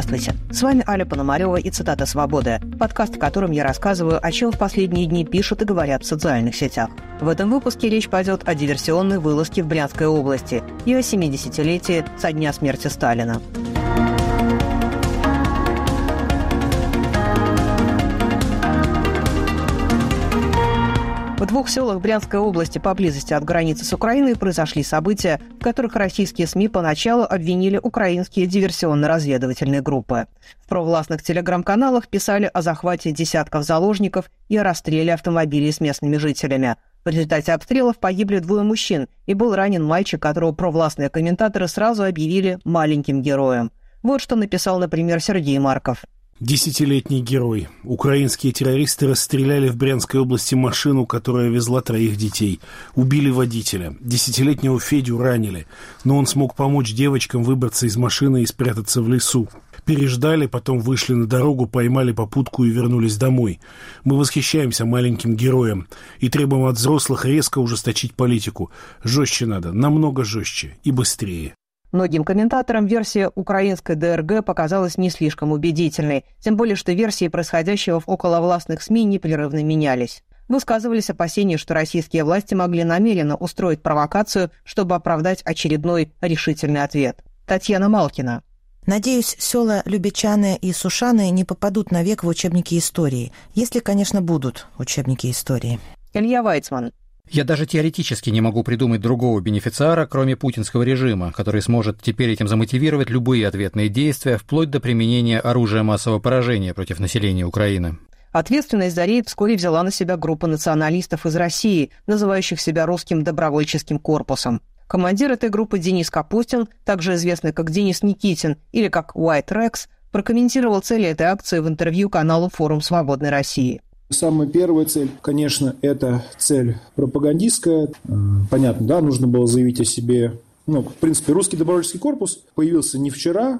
Здравствуйте, с вами Аля Пономарева и «Цитата Свободы», подкаст, в котором я рассказываю, о чем в последние дни пишут и говорят в социальных сетях. В этом выпуске речь пойдет о диверсионной вылазке в Брянской области и о 70-летии со дня смерти Сталина. В двух селах Брянской области поблизости от границы с Украиной произошли события, в которых российские СМИ поначалу обвинили украинские диверсионно-разведывательные группы. В провластных телеграм-каналах писали о захвате десятков заложников и о расстреле автомобилей с местными жителями. В результате обстрелов погибли 2 мужчин, и был ранен мальчик, которого провластные комментаторы сразу объявили маленьким героем. Вот что написал, например, Сергей Марков. 10-летний герой. Украинские террористы расстреляли в Брянской области машину, которая везла 3 детей. Убили водителя. 10-летнего Федю ранили. Но он смог помочь девочкам выбраться из машины и спрятаться в лесу. Переждали, потом вышли на дорогу, поймали попутку и вернулись домой. Мы восхищаемся маленьким героем и требуем от взрослых резко ужесточить политику. Жестче надо, намного жестче и быстрее. Многим комментаторам версия украинской ДРГ показалась не слишком убедительной, тем более что версии происходящего в околовластных СМИ непрерывно менялись. Высказывались опасения, что российские власти могли намеренно устроить провокацию, чтобы оправдать очередной решительный ответ. Татьяна Малкина. Надеюсь, села Любичаны и Сушаны не попадут навек в учебники истории, если, конечно, будут учебники истории. Илья Вайцман. Я даже теоретически не могу придумать другого бенефициара, кроме путинского режима, который сможет теперь этим замотивировать любые ответные действия, вплоть до применения оружия массового поражения против населения Украины. Ответственность за рейд вскоре взяла на себя группа националистов из России, называющих себя русским добровольческим корпусом. Командир этой группы Денис Капустин, также известный как Денис Никитин или как White Rex, прокомментировал цели этой акции в интервью каналу «Форум Свободной России». Самая первая цель, конечно, это цель пропагандистская. Понятно, да, нужно было заявить о себе. В принципе, русский добровольческий корпус появился не вчера.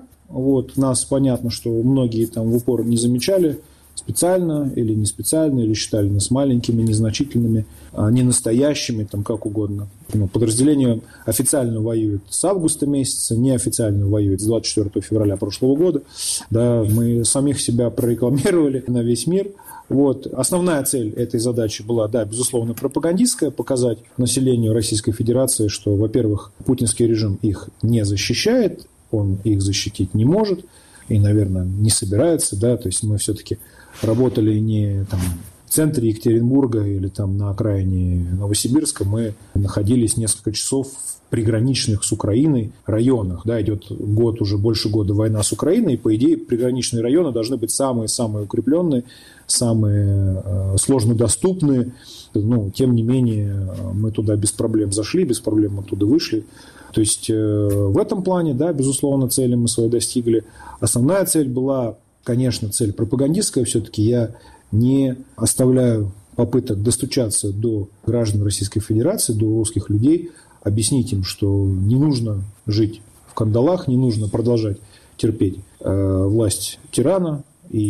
Нас понятно, что многие там в упор не замечали специально или не специально, или считали нас маленькими, незначительными, не настоящими, там как угодно. Подразделение официально воюет с августа месяца, неофициально воюет с 24 февраля прошлого года. Да, мы самих себя прорекламировали на весь мир. Основная цель этой задачи была, да, безусловно, пропагандистская, показать населению Российской Федерации, что, во-первых, путинский режим их не защищает, он их защитить не может и, наверное, не собирается, да, то есть мы все-таки работали не там в центре Екатеринбурга или там на окраине Новосибирска, мы находились несколько часов в приграничных с Украиной районах. Да, идет уже больше года война с Украиной, и, по идее, приграничные районы должны быть самые-самые укрепленные, самые сложно доступные. Тем не менее, мы туда без проблем зашли, без проблем оттуда вышли. То есть, в этом плане, да, безусловно, цели мы свои достигли. Основная цель была, конечно, цель пропагандистская. Все-таки я не оставляю попыток достучаться до граждан Российской Федерации, до русских людей, объяснить им, что не нужно жить в кандалах, не нужно продолжать терпеть власть тирана,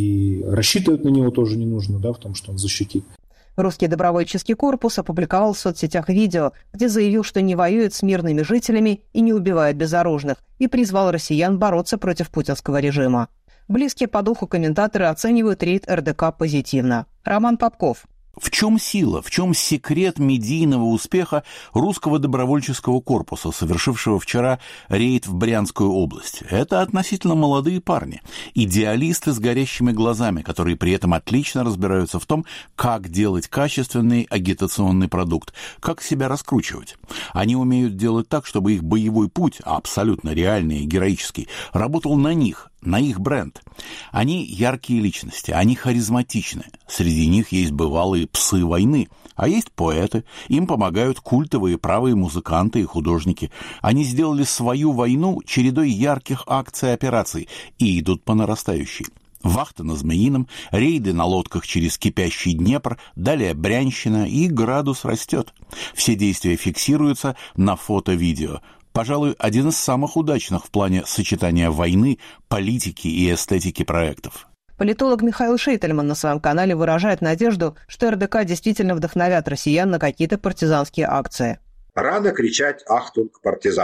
и рассчитывать на него тоже не нужно, да, в том, что он защитит. Русский добровольческий корпус опубликовал в соцсетях видео, где заявил, что не воюет с мирными жителями и не убивает безоружных, и призвал россиян бороться против путинского режима. Близкие по духу комментаторы оценивают рейд РДК позитивно. Роман Попков. В чем сила, в чем секрет медийного успеха русского добровольческого корпуса, совершившего вчера рейд в Брянскую область? Это относительно молодые парни, идеалисты с горящими глазами, которые при этом отлично разбираются в том, как делать качественный агитационный продукт, как себя раскручивать. Они умеют делать так, чтобы их боевой путь, абсолютно реальный и героический, работал на них, на их бренд. Они яркие личности, они харизматичны. Среди них есть бывалые псы войны, а есть поэты. Им помогают культовые правые музыканты и художники. Они сделали свою войну чередой ярких акций и операций и идут по нарастающей. Вахта на Змеином, рейды на лодках через кипящий Днепр, далее Брянщина, и градус растет. Все действия фиксируются на фото-видео. Пожалуй, один из самых удачных в плане сочетания войны, политики и эстетики проектов. Политолог Михаил Шейтельман на своем канале выражает надежду, что РДК действительно вдохновят россиян на какие-то партизанские акции. Рано кричать «Ахтунг, партизаны».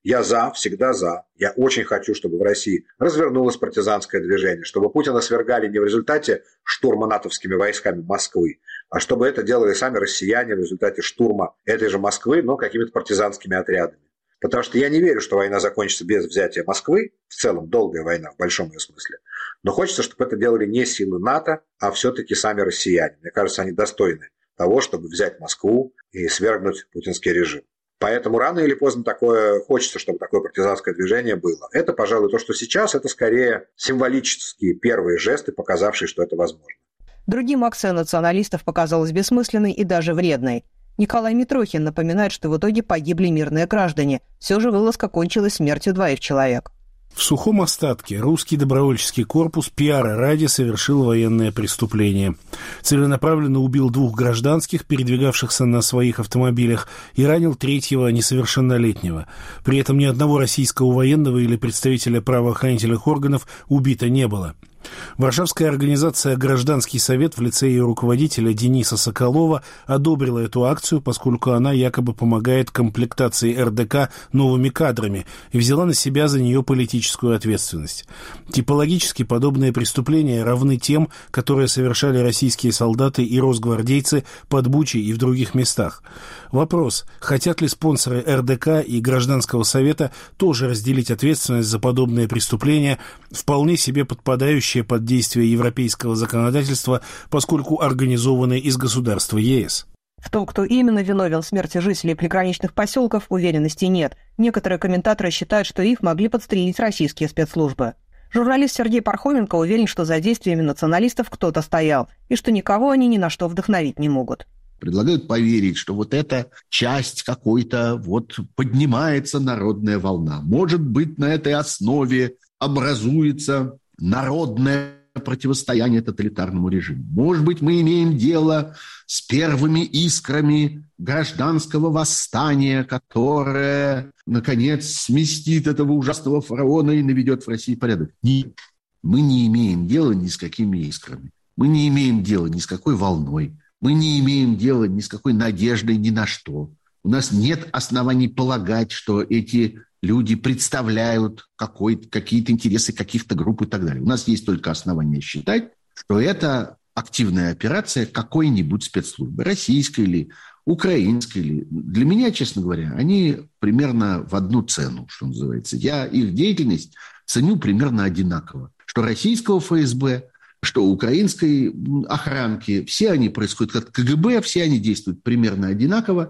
Я всегда за. Я очень хочу, чтобы в России развернулось партизанское движение, чтобы Путина свергали не в результате штурма натовскими войсками Москвы, а чтобы это делали сами россияне в результате штурма этой же Москвы, но какими-то партизанскими отрядами. Потому что я не верю, что война закончится без взятия Москвы, в целом долгая война в большом ее смысле, но хочется, чтобы это делали не силы НАТО, а все-таки сами россияне. Мне кажется, они достойны того, чтобы взять Москву и свергнуть путинский режим. Поэтому рано или поздно хочется, чтобы такое партизанское движение было. Это, пожалуй, то, что сейчас, это скорее символические первые жесты, показавшие, что это возможно. Другим акция националистов показалась бессмысленной и даже вредной. Николай Митрохин напоминает, что в итоге погибли мирные граждане. Все же вылазка кончилась смертью 2 человек. В сухом остатке русский добровольческий корпус пиара ради совершил военное преступление. Целенаправленно убил 2 гражданских, передвигавшихся на своих автомобилях, и ранил 3-го несовершеннолетнего. При этом ни одного российского военного или представителя правоохранительных органов убито не было. Варшавская организация «Гражданский совет» в лице ее руководителя Дениса Соколова одобрила эту акцию, поскольку она якобы помогает комплектации РДК новыми кадрами и взяла на себя за нее политическую ответственность. Типологически подобные преступления равны тем, которые совершали российские солдаты и росгвардейцы под Бучей и в других местах. Вопрос: хотят ли спонсоры РДК и Гражданского совета тоже разделить ответственность за подобные преступления, вполне себе подпадающие под действие европейского законодательства, поскольку организованы из государства ЕС? В том, кто именно виновен в смерти жителей приграничных поселков, уверенности нет. Некоторые комментаторы считают, что их могли подстрелить российские спецслужбы. Журналист Сергей Пархоменко уверен, что за действиями националистов кто-то стоял, и что никого они ни на что вдохновить не могут. Предлагают поверить, что вот эта часть какой-то, поднимается народная волна. Может быть, на этой основе образуется народное противостояние тоталитарному режиму. Может быть, мы имеем дело с первыми искрами гражданского восстания, которое, наконец, сместит этого ужасного фараона и наведет в России порядок. Нет, мы не имеем дела ни с какими искрами. Мы не имеем дела ни с какой волной. Мы не имеем дела ни с какой надеждой ни на что. У нас нет оснований полагать, что эти люди представляют какие-то интересы каких-то групп и так далее. У нас есть только основания считать, что это активная операция какой-нибудь спецслужбы, российской или украинской или. Для меня, честно говоря, они примерно в одну цену, что называется. Я их деятельность ценю примерно одинаково. Что российского ФСБ, что украинской охранки, все они происходят как КГБ, все они действуют примерно одинаково,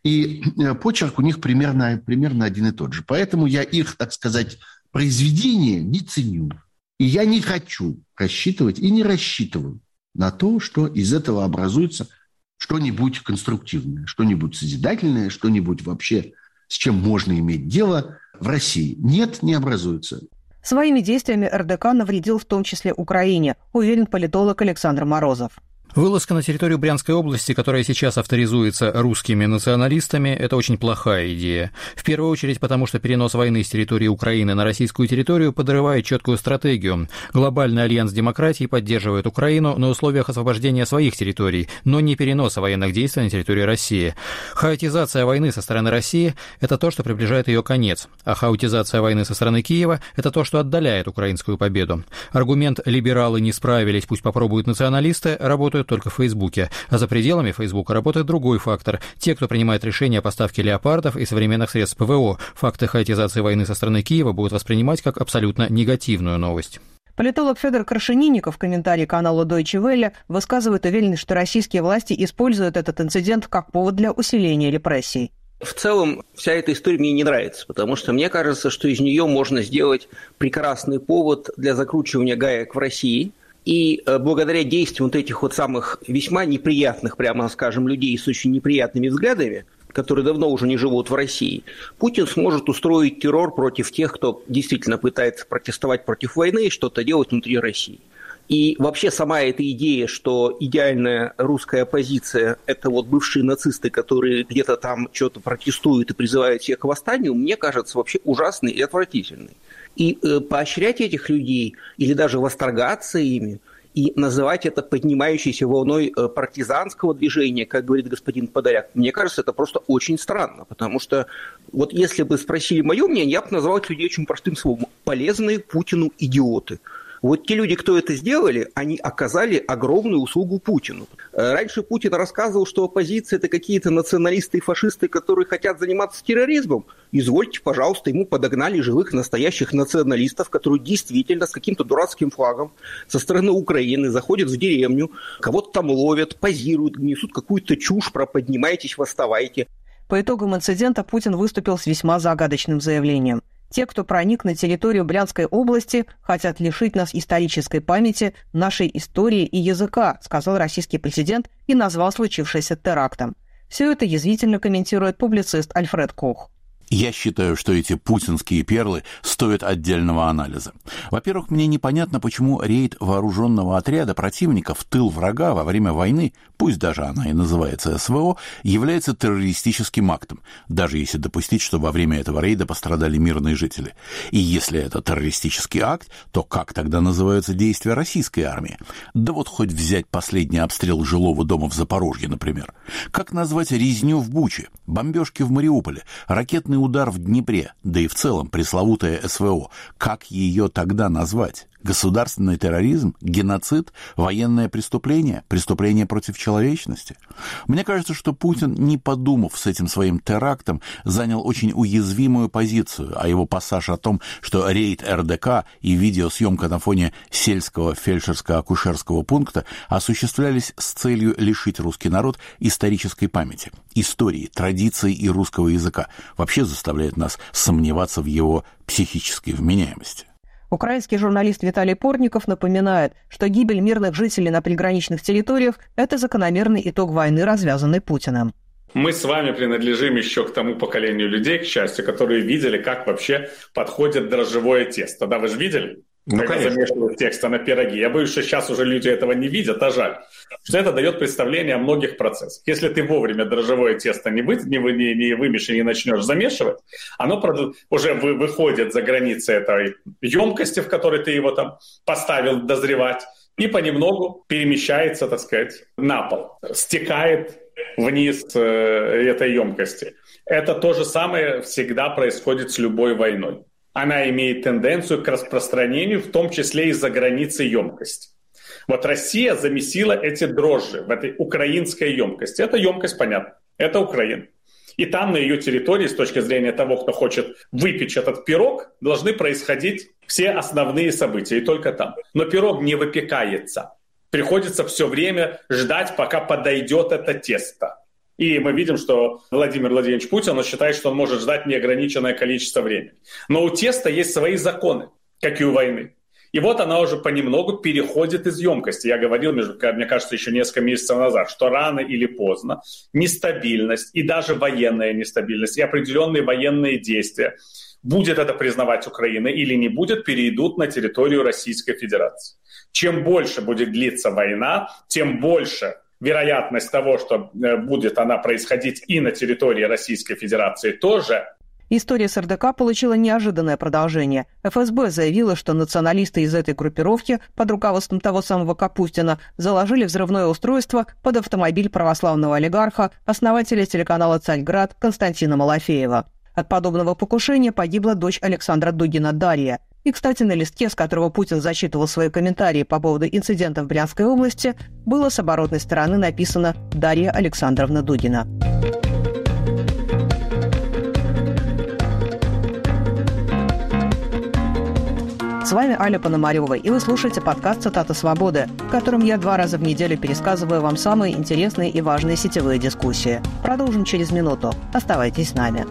и почерк у них примерно один и тот же. Поэтому я их, так сказать, произведения не ценю. И я не хочу рассчитывать и не рассчитываю на то, что из этого образуется что-нибудь конструктивное, что-нибудь созидательное, что-нибудь вообще, с чем можно иметь дело в России. Нет, не образуется. Своими действиями РДК навредил в том числе Украине, уверен политолог Александр Морозов. Вылазка на территорию Брянской области, которая сейчас авторизуется русскими националистами, это очень плохая идея. В первую очередь потому, что перенос войны с территории Украины на российскую территорию подрывает четкую стратегию. Глобальный альянс демократии поддерживает Украину на условиях освобождения своих территорий, но не переноса военных действий на территорию России. Хаотизация войны со стороны России – это то, что приближает ее конец, а хаотизация войны со стороны Киева – это то, что отдаляет украинскую победу. Аргумент «либералы не справились, пусть попробуют националисты» работает только в Фейсбуке, а за пределами Фейсбука работает другой фактор. Те, кто принимает решения о поставке леопардов и современных средств ПВО, факты хаотизации войны со стороны Киева будут воспринимать как абсолютно негативную новость. Политолог Федор Крашенинников в комментарии каналу Deutsche Welle высказывает уверенность, что российские власти используют этот инцидент как повод для усиления репрессий. В целом, вся эта история мне не нравится, потому что мне кажется, что из нее можно сделать прекрасный повод для закручивания гаек в России. И благодаря действиям этих самых весьма неприятных, прямо скажем, людей с очень неприятными взглядами, которые давно уже не живут в России, Путин сможет устроить террор против тех, кто действительно пытается протестовать против войны и что-то делать внутри России. И вообще сама эта идея, что идеальная русская оппозиция – это бывшие нацисты, которые где-то там что-то протестуют и призывают всех к восстанию, мне кажется вообще ужасной и отвратительной. И поощрять этих людей или даже восторгаться ими, И называть это поднимающейся волной партизанского движения, как говорит господин Подоляк, мне кажется, это просто очень странно, потому что вот если бы спросили мое мнение, я бы назвал этих людей очень простым словом – полезные Путину идиоты. Вот те люди, кто это сделали, они оказали огромную услугу Путину. Раньше Путин рассказывал, что оппозиция – это какие-то националисты и фашисты, которые хотят заниматься терроризмом. Извольте, пожалуйста, ему подогнали живых настоящих националистов, которые действительно с каким-то дурацким флагом со стороны Украины заходят в деревню, кого-то там ловят, позируют, несут какую-то чушь про «поднимайтесь, восставайте». По итогам инцидента Путин выступил с весьма загадочным заявлением. Те, кто проник на территорию Брянской области, хотят лишить нас исторической памяти, нашей истории и языка, сказал российский президент и назвал случившееся терактом. Все это язвительно комментирует публицист Альфред Кох. Я считаю, что эти путинские перлы стоят отдельного анализа. Во-первых, мне непонятно, почему рейд вооруженного отряда противника в тыл врага во время войны, пусть даже она и называется СВО, является террористическим актом, даже если допустить, что во время этого рейда пострадали мирные жители. И если это террористический акт, то как тогда называются действия российской армии? Да вот хоть взять последний обстрел жилого дома в Запорожье, например. Как назвать резню в Буче, бомбежки в Мариуполе, ракетный удар в Днепре, да и в целом пресловутая СВО. Как ее тогда назвать? Государственный терроризм? Геноцид? Военное преступление? Преступление против человечности? Мне кажется, что Путин, не подумав с этим своим терактом, занял очень уязвимую позицию, а его пассаж о том, что рейд РДК и видеосъемка на фоне сельского фельдшерско-акушерского пункта осуществлялись с целью лишить русский народ исторической памяти, истории, традиций и русского языка, вообще заставляет нас сомневаться в его психической вменяемости. Украинский журналист Виталий Портников напоминает, что гибель мирных жителей на приграничных территориях – это закономерный итог войны, развязанной Путиным. Мы с вами принадлежим еще к тому поколению людей, к счастью, которые видели, как вообще подходит дрожжевое тесто. Да, вы же видели? Когда замешивают тесто на пироги. Я боюсь, что сейчас уже люди этого не видят, а жаль. Что это дает представление о многих процессах. Если ты вовремя дрожжевое тесто не вымешишь и не начнешь замешивать, оно уже выходит за границы этой емкости, в которой ты его там поставил дозревать, и понемногу перемещается, так сказать, на пол, стекает вниз этой емкости. Это то же самое всегда происходит с любой войной. Она имеет тенденцию к распространению, в том числе и за границы емкости. Вот Россия замесила эти дрожжи в этой украинской емкости. Эта емкость, понятно, это Украина. И там на ее территории, с точки зрения того, кто хочет выпечь этот пирог, должны происходить все основные события, и только там. Но пирог не выпекается. Приходится все время ждать, пока подойдет это тесто. И мы видим, что Владимир Владимирович Путин, он считает, что он может ждать неограниченное количество времени. Но у теста есть свои законы, как и у войны. И вот она уже понемногу переходит из емкости. Я говорил, мне кажется, еще несколько месяцев назад, что рано или поздно нестабильность и даже военная нестабильность и определенные военные действия, будет это признавать Украина или не будет, перейдут на территорию Российской Федерации. Чем больше будет длиться война, тем больше вероятность того, что будет она происходить и на территории Российской Федерации тоже. История с РДК получила неожиданное продолжение. ФСБ заявила, что националисты из этой группировки под руководством того самого Капустина заложили взрывное устройство под автомобиль православного олигарха, основателя телеканала «Царьград» Константина Малафеева. От подобного покушения погибла дочь Александра Дугина Дарья. И, кстати, на листке, с которого Путин зачитывал свои комментарии по поводу инцидента в Брянской области, было с оборотной стороны написано «Дарья Александровна Дугина». С вами Аля Пономарева, и вы слушаете подкаст «Цитата свободы», в котором я 2 раза в неделю пересказываю вам самые интересные и важные сетевые дискуссии. Продолжим через минуту. Оставайтесь с нами.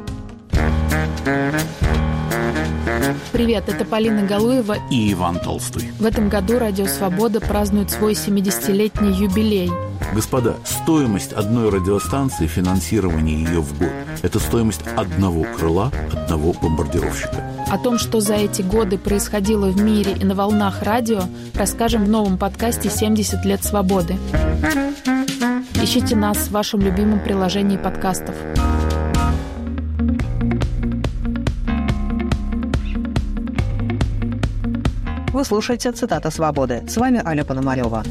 Привет, это Полина Галуева и Иван Толстой. В этом году Радио Свобода празднует свой 70-летний юбилей. Господа, стоимость одной радиостанции, финансирование ее в год – это стоимость одного крыла, одного бомбардировщика. О том, что за эти годы происходило в мире и на волнах радио, расскажем в новом подкасте «70 лет свободы». Ищите нас в вашем любимом приложении подкастов. Вы слушаете «Цитата свободы». С вами Аля Пономарева.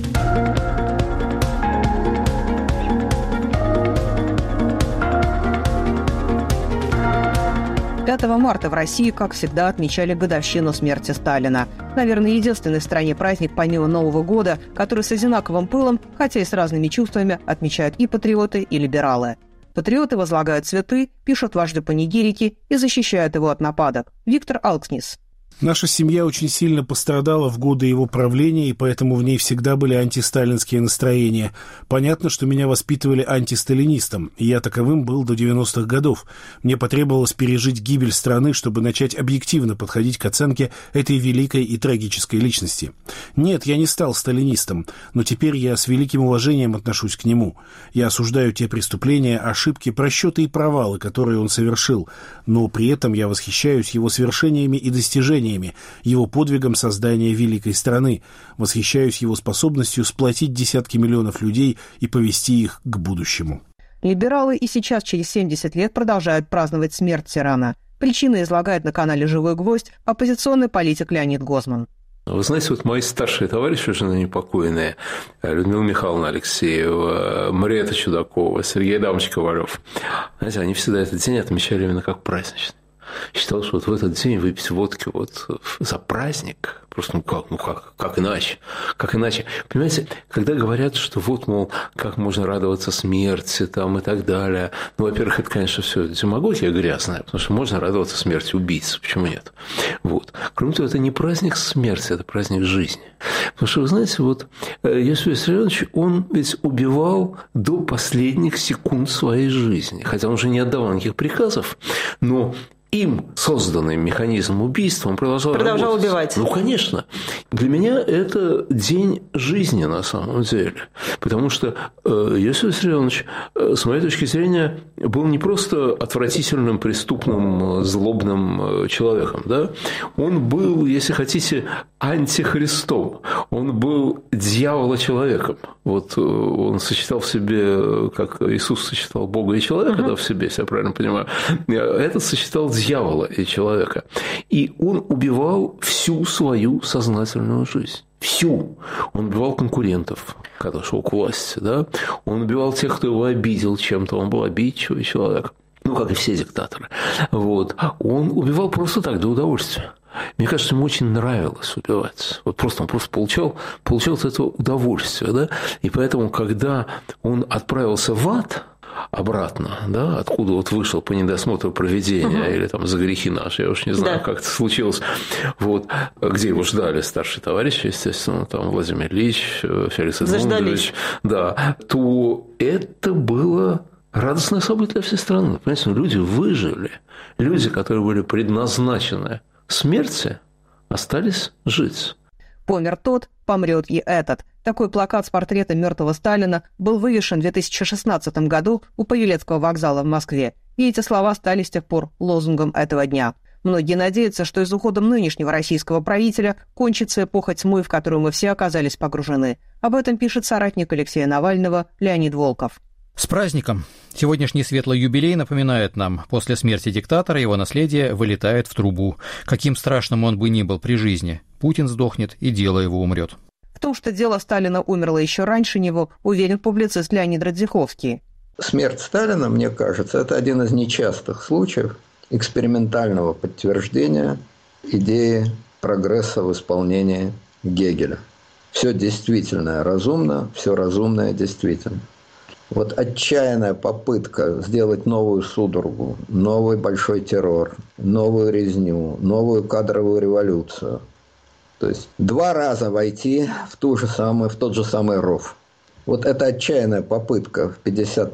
5 марта в России, как всегда, отмечали годовщину смерти Сталина. Наверное, единственный в стране праздник помимо Нового года, который с одинаковым пылом, хотя и с разными чувствами, отмечают и патриоты, и либералы. Патриоты возлагают цветы, пишут вождю панигирики и защищают его от нападок. Виктор Алкснис. Наша семья очень сильно пострадала в годы его правления, и поэтому в ней всегда были антисталинские настроения. Понятно, что меня воспитывали антисталинистом, и я таковым был до 90-х годов. Мне потребовалось пережить гибель страны, чтобы начать объективно подходить к оценке этой великой и трагической личности. Нет, я не стал сталинистом, но теперь я с великим уважением отношусь к нему. Я осуждаю те преступления, ошибки, просчеты и провалы, которые он совершил, но при этом я восхищаюсь его свершениями и достижениями, его подвигом создания великой страны, восхищаюсь его способностью сплотить десятки миллионов людей и повести их к будущему. Либералы и сейчас, через 70 лет, продолжают праздновать смерть тирана. Причины излагает на канале «Живой гвоздь» оппозиционный политик Леонид Гозман. Вы знаете, вот мои старшие товарищи, уже непокойные, Людмила Михайловна Алексеева, Мариэта Чудакова, Сергей Адамович Ковалев, знаете, они всегда этот день отмечали именно как праздничный. Считал, что вот в этот день выпить водки вот за праздник, просто как иначе? Как иначе? Понимаете, когда говорят, что вот, мол, как можно радоваться смерти там и так далее, ну, во-первых, это, конечно, все демагогия грязная, потому что можно радоваться смерти убийцы, почему нет? Вот. Кроме того, это не праздник смерти, это праздник жизни. Потому что, вы знаете, вот Иосиф Виссарионович, он ведь убивал до последних секунд своей жизни, хотя он уже не отдавал никаких приказов, но им созданный механизм убийства, он продолжал убивать. Ну, конечно. Для меня это день жизни на самом деле. Потому что Иосиф Виссарионович, с моей точки зрения, был не просто отвратительным, преступным, злобным человеком. Да? Он был, если хотите, антихристом. Он был дьявола-человеком. Вот он сочетал в себе, как Иисус сочетал Бога и человека, да, в себе, если я правильно понимаю. Этот сочетал дьявола и человека. И он убивал всю свою сознательную жизнь. Всю. Он убивал конкурентов, когда шел к власти. Да? Он убивал тех, кто его обидел чем-то. Он был обидчивый человек. Ну, как и все диктаторы. Вот. Он убивал просто так, для удовольствия. Мне кажется, ему очень нравилось убивать. Вот просто он получал от этого удовольствие. Да? И поэтому, когда он отправился в ад обратно, да, откуда вот вышел по недосмотру провидения или там за грехи наши, я уж не знаю, как это случилось, вот, где его ждали старшие товарищи, естественно, там Владимир Ильич, Феликс Эдмундович, да, то это было радостное событие для всей страны. Понимаете, люди выжили, люди, которые были предназначены смерти, остались жить. Помер тот, помрет и этот. Такой плакат с портретом мертвого Сталина был вывешен в 2016 году у Павелецкого вокзала в Москве. И эти слова стали с тех пор лозунгом этого дня. Многие надеются, что с уходом нынешнего российского правителя кончится эпоха тьмы, в которую мы все оказались погружены. Об этом пишет соратник Алексея Навального Леонид Волков. С праздником! Сегодняшний светлый юбилей напоминает нам, после смерти диктатора его наследие вылетает в трубу. Каким страшным он бы ни был при жизни, Путин сдохнет, и дело его умрет. В том, что дело Сталина умерло еще раньше него, уверен публицист Леонид Радзиховский. Смерть Сталина, мне кажется, это один из нечастых случаев экспериментального подтверждения идеи прогресса в исполнении Гегеля. Все действительное разумно, все разумное действительно. Вот отчаянная попытка сделать новую судорогу, новый большой террор, новую резню, новую кадровую революцию. То есть 2 раза войти в тот же самый ров. Вот эта отчаянная попытка в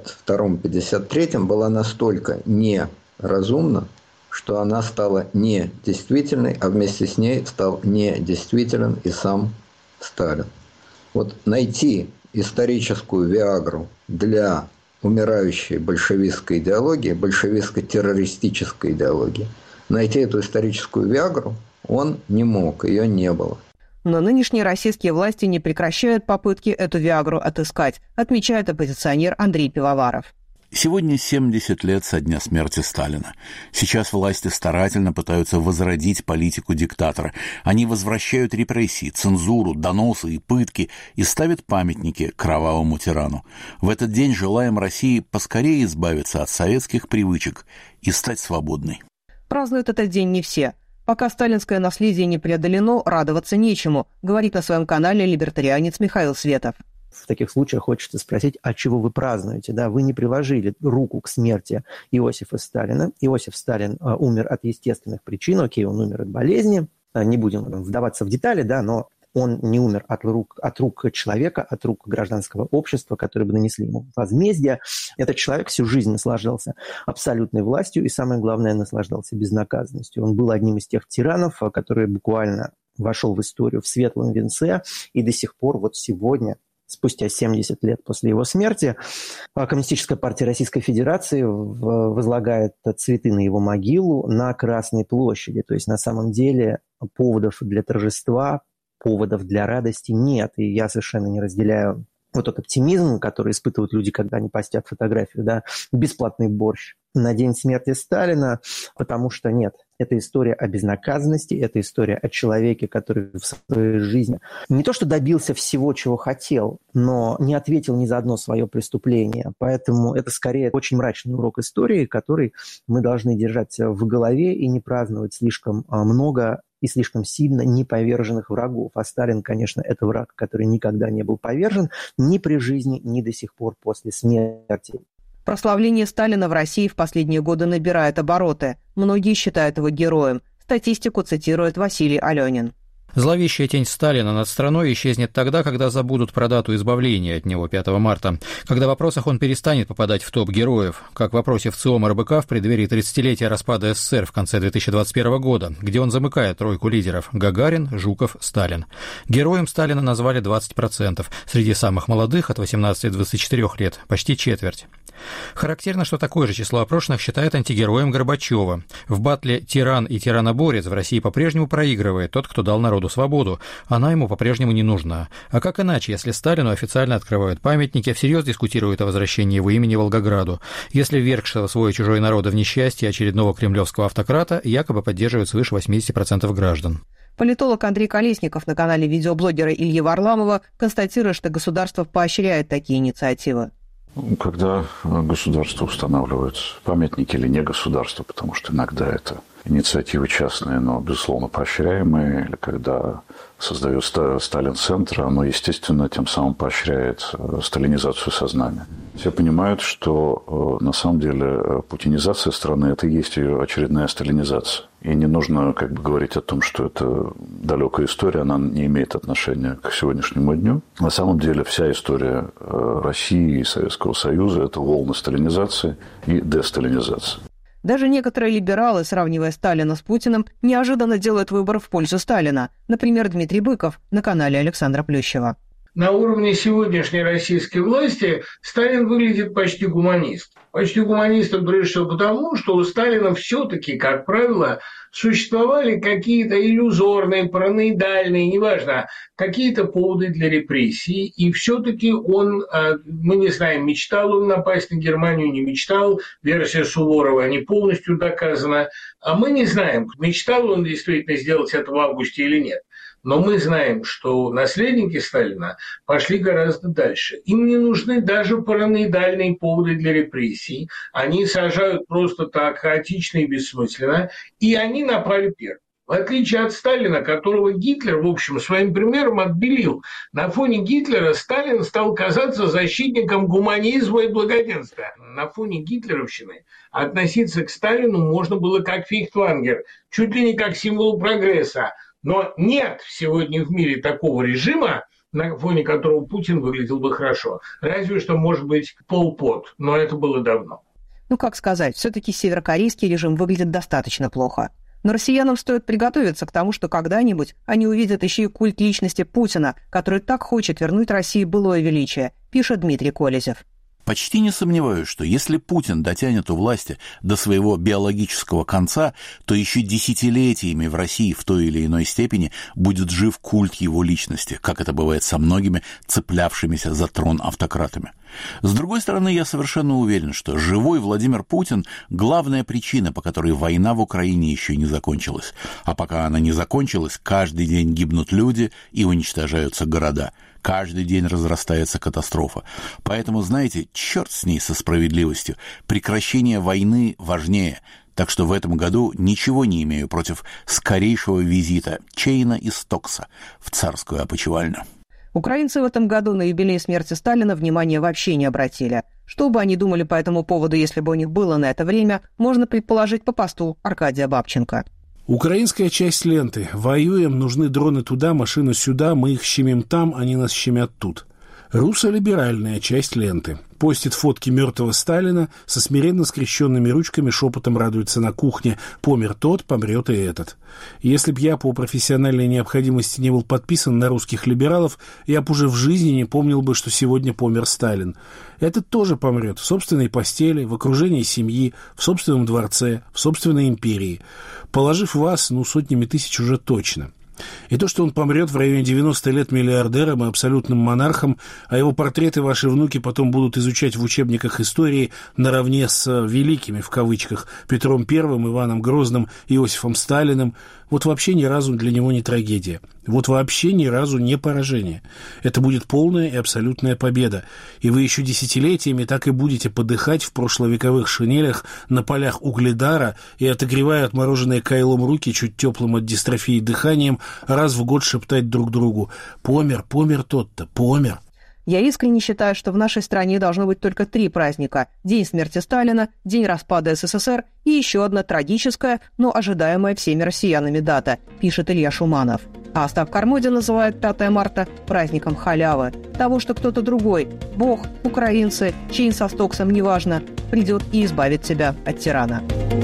1952-1953 была настолько неразумна, что она стала недействительной, а вместе с ней стал недействителен и сам Сталин. Вот найти историческую виагру для умирающей большевистской идеологии, большевистско-террористической идеологии, найти эту историческую виагру он не мог, ее не было. Но нынешние российские власти не прекращают попытки эту виагру отыскать, отмечает оппозиционер Андрей Пивоваров. Сегодня 70 лет со дня смерти Сталина. Сейчас власти старательно пытаются возродить политику диктатора. Они возвращают репрессии, цензуру, доносы и пытки и ставят памятники кровавому тирану. В этот день желаем России поскорее избавиться от советских привычек и стать свободной. Празднуют этот день не все. Пока сталинское наследие не преодолено, радоваться нечему, говорит на своем канале либертарианец Михаил Светов. В таких случаях хочется спросить, а чего вы празднуете? Да, вы не приложили руку к смерти Иосифа Сталина. Иосиф Сталин умер от естественных причин, окей, он умер от болезни. Не будем вдаваться в детали, да, но он не умер от рук человека, от рук гражданского общества, которые бы нанесли ему возмездие. Этот человек всю жизнь наслаждался абсолютной властью и, самое главное, наслаждался безнаказанностью. Он был одним из тех тиранов, который буквально вошел в историю в светлом венце, и до сих пор вот сегодня, спустя 70 лет после его смерти, Коммунистическая партия Российской Федерации возлагает цветы на его могилу на Красной площади. То есть на самом деле поводов для торжества, поводов для радости нет. И я совершенно не разделяю вот тот оптимизм, который испытывают люди, когда они постят фотографию, да, бесплатный борщ на день смерти Сталина, потому что нет. Это история о безнаказанности, это история о человеке, который в своей жизни не то что добился всего, чего хотел, но не ответил ни за одно свое преступление. Поэтому это скорее очень мрачный урок истории, который мы должны держать в голове и не праздновать слишком много и слишком сильно неповерженных врагов. А Сталин, конечно, это враг, который никогда не был повержен ни при жизни, ни до сих пор после смерти. Прославление Сталина в России в последние годы набирает обороты. Многие считают его героем. Статистику цитирует Василий Аленин. Зловещая тень Сталина над страной исчезнет тогда, когда забудут про дату избавления от него 5 марта, когда в вопросах он перестанет попадать в топ героев, как в вопросе ВЦИОМ РБК в преддверии 30-летия распада СССР в конце 2021 года, где он замыкает тройку лидеров – Гагарин, Жуков, Сталин. Героем Сталина назвали 20%, среди самых молодых от 18 до 24 лет – почти четверть. Характерно, что такое же число опрошенных считает антигероем Горбачева. В батле «Тиран» и «Тираноборец» в России по-прежнему проигрывает тот, кто дал народу свободу. Она ему по-прежнему не нужна. А как иначе, если Сталину официально открывают памятники, всерьез дискутируют о возвращении его имени Волгограду, если ввергшего свой и чужой народа в несчастье очередного кремлевского автократа якобы поддерживают свыше 80% граждан. Политолог Андрей Колесников на канале видеоблогера Ильи Варламова констатирует, что государство поощряет такие инициативы. Когда государство устанавливает памятники или не государство, потому что иногда это инициативы частные, но, безусловно, поощряемые, или когда создает Сталин-центр, оно, естественно, тем самым поощряет сталинизацию сознания. Все понимают, что на самом деле путинизация страны – это и есть ее очередная сталинизация. И не нужно говорить о том, что это далекая история, она не имеет отношения к сегодняшнему дню. На самом деле вся история России и Советского Союза – это волны сталинизации и десталинизации. Даже некоторые либералы, сравнивая Сталина с Путиным, неожиданно делают выбор в пользу Сталина. Например, Дмитрий Быков на канале Александра Плющева. На уровне сегодняшней российской власти Сталин выглядит почти гуманистом. Почти гуманистом прежде всего потому, что у Сталина все-таки, как правило, существовали какие-то иллюзорные, параноидальные, неважно, какие-то поводы для репрессий. И все-таки он, мы не знаем, мечтал он напасть на Германию, не мечтал. Версия Суворова не полностью доказана. А мы не знаем, мечтал он действительно сделать это в августе или нет. Но мы знаем, что наследники Сталина пошли гораздо дальше. Им не нужны даже параноидальные поводы для репрессий. Они сажают просто так, хаотично и бессмысленно. И они напали первым. В отличие от Сталина, которого Гитлер, в общем, своим примером отбелил. На фоне Гитлера Сталин стал казаться защитником гуманизма и благоденствия. На фоне гитлеровщины относиться к Сталину можно было как фейхтвангер, чуть ли не как символ прогресса. Но нет сегодня в мире такого режима, на фоне которого Путин выглядел бы хорошо. Разве что, может быть, Пол Пот, но это было давно. Как сказать, все-таки северокорейский режим выглядит достаточно плохо. Но россиянам стоит приготовиться к тому, что когда-нибудь они увидят еще и культ личности Путина, который так хочет вернуть России былое величие, пишет Дмитрий Колезев. Почти не сомневаюсь, что если Путин дотянет у власти до своего биологического конца, то еще десятилетиями в России в той или иной степени будет жив культ его личности, как это бывает со многими цеплявшимися за трон автократами. С другой стороны, я совершенно уверен, что живой Владимир Путин – главная причина, по которой война в Украине еще не закончилась. А пока она не закончилась, каждый день гибнут люди и уничтожаются города. Каждый день разрастается катастрофа. Поэтому, знаете, черт с ней, со справедливостью. Прекращение войны важнее. Так что в этом году ничего не имею против скорейшего визита Чейна и Стокса в царскую опочивальню. Украинцы в этом году на юбилей смерти Сталина внимания вообще не обратили. Что бы они думали по этому поводу, если бы у них было на это время, можно предположить по посту Аркадия Бабченко. Украинская часть ленты. Воюем, нужны дроны туда, машины сюда, мы их щемим там, они нас щемят тут. Руссо-либеральная часть ленты. Постит фотки мертвого Сталина, со смиренно скрещенными ручками шепотом радуется на кухне. Помер тот, помрет и этот. Если б я по профессиональной необходимости не был подписан на русских либералов, я б уже в жизни не помнил бы, что сегодня помер Сталин. Этот тоже помрет в собственной постели, в окружении семьи, в собственном дворце, в собственной империи. Положив вас, сотнями тысяч уже точно. И то, что он помрет в районе 90 лет миллиардером и абсолютным монархом, а его портреты ваши внуки потом будут изучать в учебниках истории наравне с «великими» в кавычках Петром Первым, Иваном Грозным, Иосифом Сталиным, вот вообще ни разу для него не трагедия. Вот вообще ни разу не поражение. Это будет полная и абсолютная победа. И вы еще десятилетиями так и будете подыхать в прошловековых шинелях на полях угледара и, отогревая отмороженные кайлом руки чуть теплым от дистрофии дыханием, раз в год шептать друг другу: «Помер, помер тот-то, помер». Я искренне считаю, что в нашей стране должно быть только 3 праздника: День смерти Сталина, День распада СССР и еще одна трагическая, но ожидаемая всеми россиянами дата, пишет Илья Шуманов. А Остап Кармодин называет 5 марта праздником халявы. Того, что кто-то другой, Бог, украинцы, Чейн со Стоксом, неважно, придет и избавит тебя от тирана.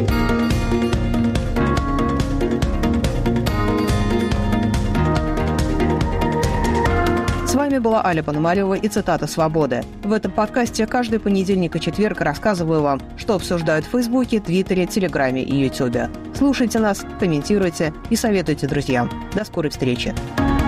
С вами была Аля Пономарёва и цитата «Свободы». В этом подкасте каждый понедельник и четверг рассказываю вам, что обсуждают в Фейсбуке, Твиттере, Телеграме и Ютубе. Слушайте нас, комментируйте и советуйте друзьям. До скорой встречи.